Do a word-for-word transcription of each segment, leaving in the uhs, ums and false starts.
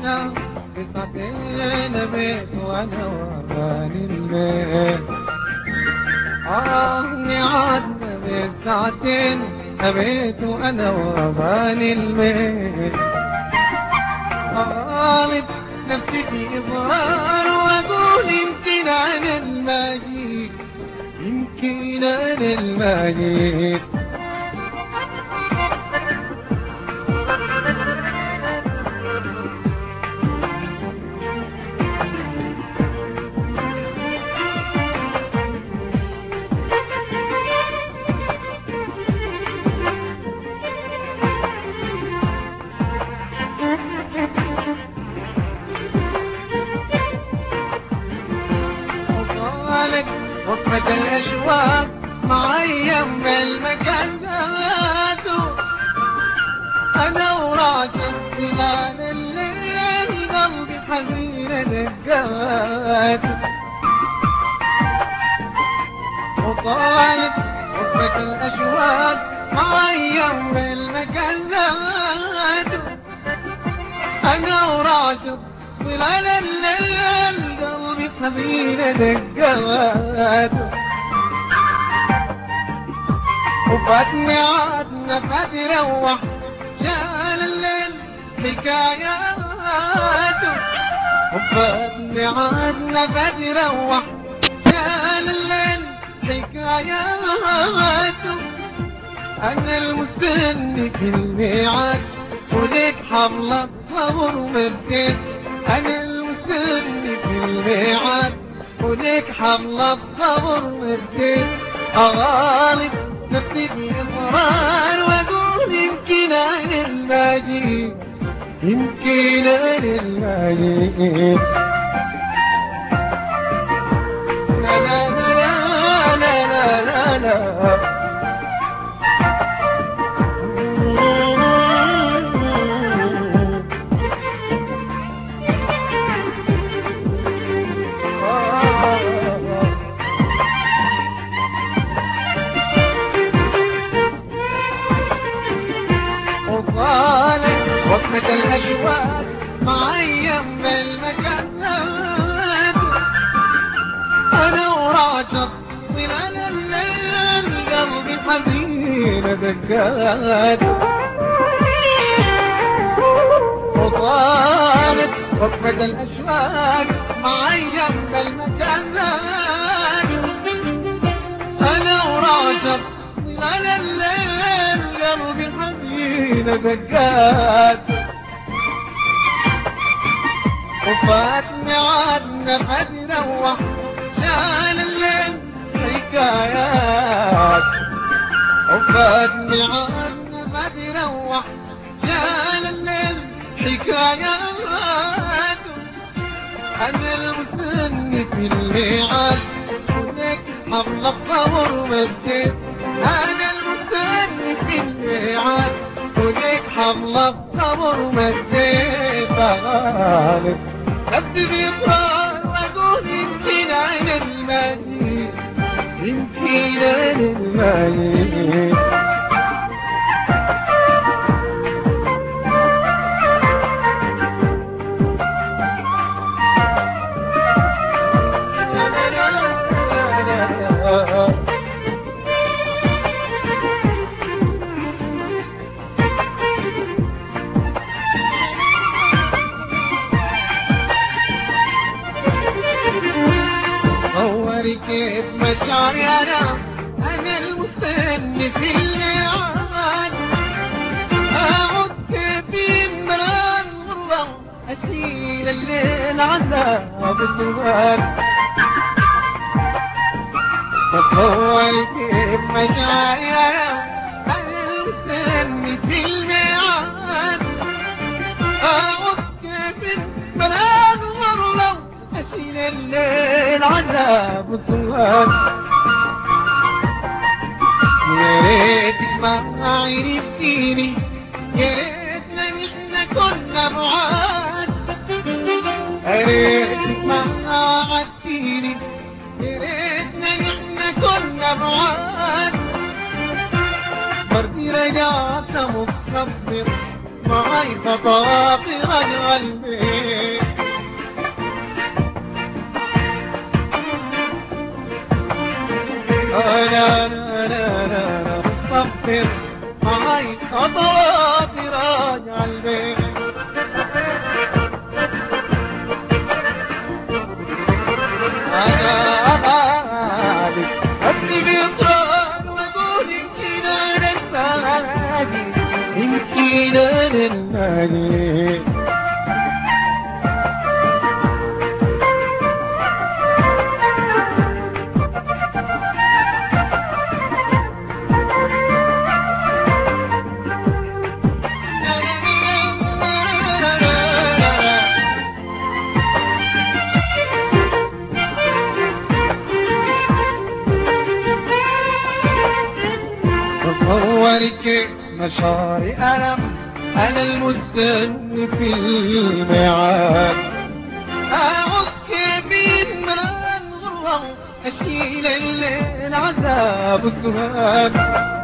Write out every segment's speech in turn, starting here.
عدنا بساعتين بيت وانا وغاني البيت. آه إني عدنا بساعتين بيت وانا وغاني البيت. غالب نفسي في إظهار وأقول يمكن أنا المجيد، يمكن أنا المجيد. وقفة الأشواق معي يم المكان ذاته، أنا وراشد ظلال الليل قلبي حزين دقاته. وطالت وقفة الأشواق معي يم المكان ذاته، أنا وراشد ظلال الليل قلبي حزين دقاته. وفاتني عادنا فات يروح شال الليل حكاياته. وفاتني عادنا فات يروح شال الليل حكاياته. أنا المستني في الميعاد وليك حملة صبر ومسكت. أنا المستني في الميعاد وليك حملة صبر ومسكت. أغالب نبتدي إصرار وأقول يمكن أنا المجيد، يمكن أنا المجيد. لا لا لا لا لا لا لا. وقفة الأشواق معي يم المكانات، أنا وراجل ظلال الليل قلبي حزين دقات. وطالت وقفة الأشواق معي يم المكانات، أنا وراجل ظلال الليل قلبي حزين دقات. وفاتني عادنا فات يروح شال الليل حكايات. وفاتني عادنا فات يروح شال الليل حكايات. أنا المستني في الميعاد وليك حمل الصبر ومسكت. أنا المستني في الميعاد وليك حمل الصبر ومسكت. غالب نبتدي بإصرار وأقول يمكن أنا المجيد، يمكن أنا المجيد. كيف مشاعري أنا أنا المستني في الميعاد. أعود كيف يمران والله أشيل الليل عذاب النهار. تصور كيف مشاعري أنا أنا المستني في الميعاد. أعود كيف يمران والله أشيل الليل عذاب الطوال. يا ريتك ما عرفتيني، يا ريتنا نحن كنا بعاد. يا ريتك ما عدتيني، يا ريتنا نحن كنا بعاد. بردي رجعت مصبر معي خطاطر قلبي. لا لا لا لا صفر معي خطاطر قلبي. أنا غالي أبني بإصرار وأقول يمكن أنا الباقي، يمكن أنا الباقي. تصورك مشاري ألم، أنا المستني في الميعاد. أعك من الغرام أشيل الليل عذاب السهاد.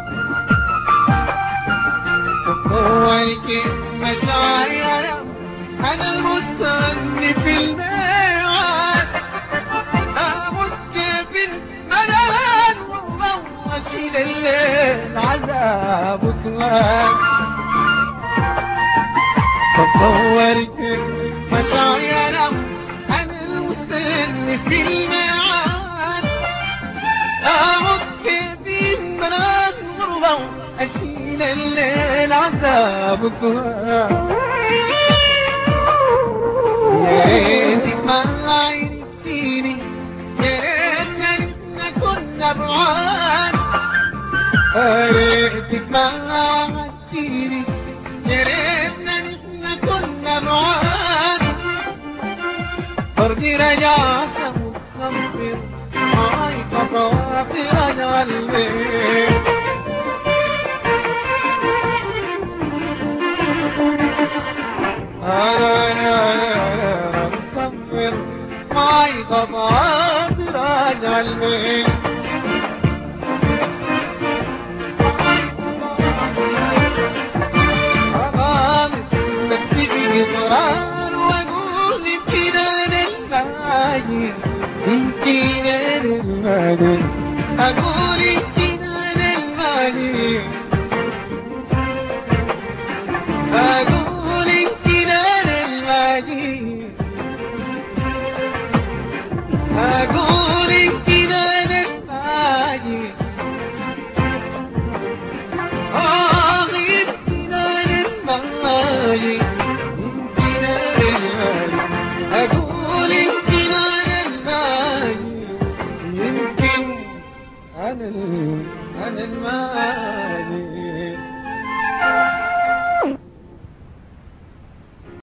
تصورك مشاري ألم، أنا المستني في الميعاد. أعك من الغرام أشيل الليل عذاب السهاد. تصورك مشاعري أنا أنا المستني في الميعاد. أعك بالبنات غربة أشيل الليل عذاب السهاد. يا ريتك ما عرفتيني، يا ريتنا كنا بعاد. يا ريتك ما عرفتيني، يا ريتنا كنا بعاد. أرضي رجعت مستنفر معي خطاطر قلبي. أنا أنا مستنفر معي خطاطر قلبي. إصرار وأقول يمكن أنا الباقي، يمكن أنا الباقي. أقول يمكن أنا الباقي، أقول يمكن أنا الباقي. أقول يمكن أنا الباقي. آه يمكن أنا الباقي، أقول يمكن أنا الماجي، يمكن أنا أنا الماجي.